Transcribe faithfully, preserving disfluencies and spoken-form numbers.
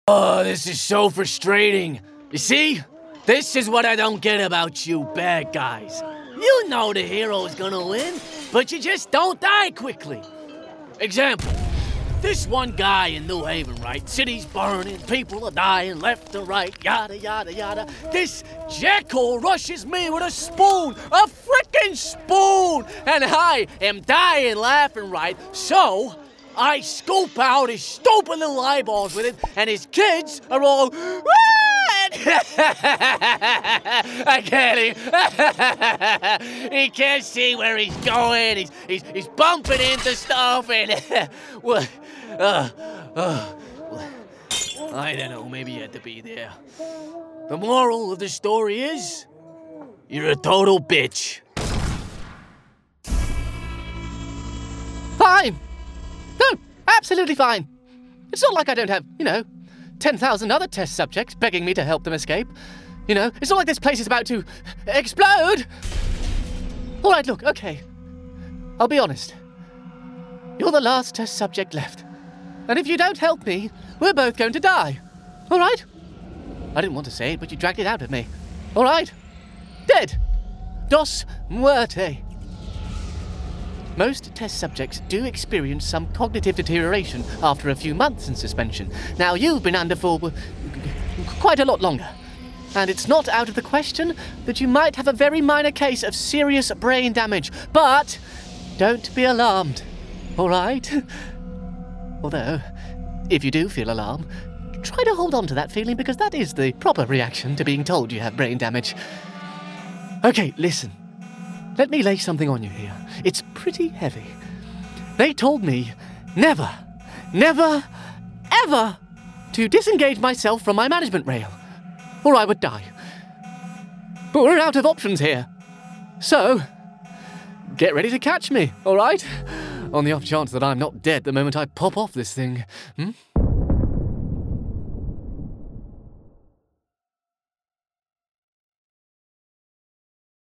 Oh, this is so frustrating. You see? This is what I don't get about you bad guys. You know the hero's gonna win, but you just don't die quickly. Example, this one guy in New Haven, right? City's burning, people are dying left and right, yada, yada, yada. This jackhole rushes me with a spoon, a frickin' spoon! And I am dying laughing, right? So I scoop out his stupid little eyeballs with it, and his kids are all... I can't even. He can't see where he's going. He's he's he's bumping into stuff and well, uh, uh, I don't know. Maybe you had to be there. The moral of the story is, you're a total bitch. Fine. No, absolutely fine. It's not like I don't have, you know, ten thousand other test subjects begging me to help them escape. You know, it's not like this place is about to explode. All right, look, okay. I'll be honest. You're the last test subject left. And if you don't help me, we're both going to die. All right? I didn't want to say it, but you dragged it out of me. All right? Dead. Dos muerte. Most test subjects do experience some cognitive deterioration after a few months in suspension. Now, you've been under for quite a lot longer. And it's not out of the question that you might have a very minor case of serious brain damage. But don't be alarmed, all right? Although, if you do feel alarm, try to hold on to that feeling, because that is the proper reaction to being told you have brain damage. Okay, listen. Let me lay something on you here. It's pretty heavy. They told me never, never, ever to disengage myself from my management rail, or I would die. But we're out of options here. So, get ready to catch me, all right? On the off chance that I'm not dead the moment I pop off this thing. Hmm?